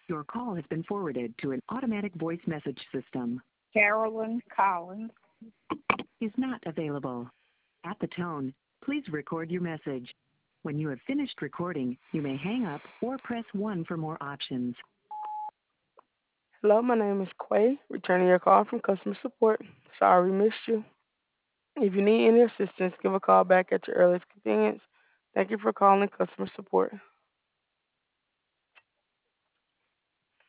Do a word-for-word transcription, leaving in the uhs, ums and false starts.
Your call has been forwarded to an automatic voice message system. Carolyn Collins Is not available. At the tone, please record your message. When you have finished recording, you may hang up or press one for more options. Hello, my name is Quay, returning your call from customer support. Sorry we missed you. If you need any assistance, give a call back at your earliest convenience. Thank you for calling customer support.